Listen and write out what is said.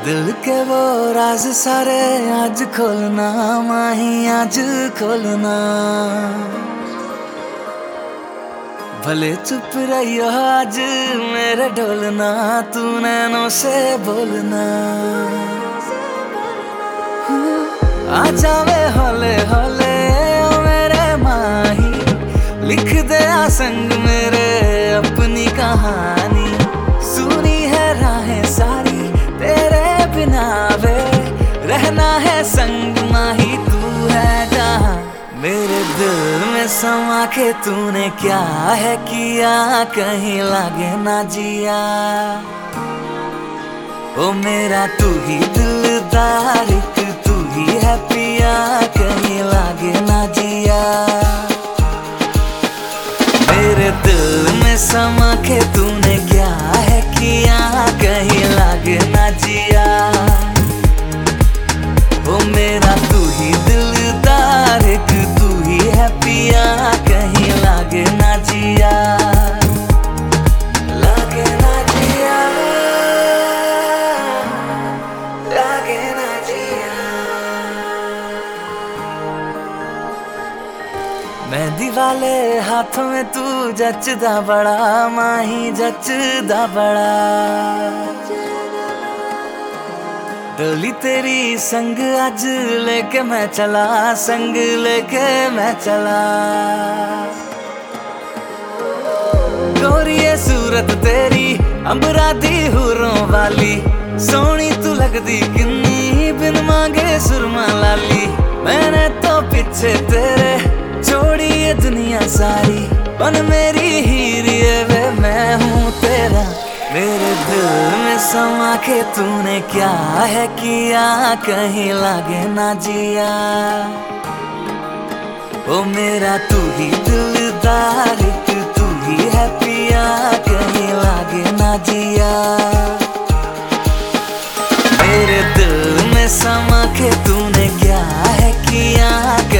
दिल के वो राज सारे आज खोलना माही, आज खोलना। भले चुप रही हो आज मेरे ढोलना, तू नैनों से बोलना। आ जावे हौले हौले ओ मेरे माही, लिख दे संग मेरे अपनी कहानी। सुनी है राहें सारी तेरे बिना वे, रहना है संग माही तू है जहां। मेरे दिल में समा के तूने क्या है किया, कहीं लागे ना जिया। ओ मेरा तू ही दिलदार, तू ही है पिया, कहीं लागे ना जिया। मेरे दिल में समा के तूने क्या है किया, कहीं लागे ना जिया। ओ मेरा तू ही दिलदार, तू ही है पिया, कहीं लागे ना जिया। लागे ना जिया, लागे ना जिया। मेहंदी वाले हाथों में तू जचदा बड़ा माही, जचदा बड़ा। डोली तेरी संग आज लेके मैं चला, संग लेके मैं चला। गोरी सूरत तेरी अंबरा दी हुरों वाली, सोनी तू लगदी किन्नी बिन मांगे सुरमा लाली। मैंने तो पीछे तेरे छोड़ी ये दुनिया सारी, बन मेरी हीर ये वे मैं हूँ तेरा। मेरे दिल में समा के तूने क्या है किया, कहीं लागे ना जिया। ओ मेरा तू ही दिलदार, तू ही है पिया, कहीं लागे ना जिया। मेरे दिल में समा के तूने क्या है किया,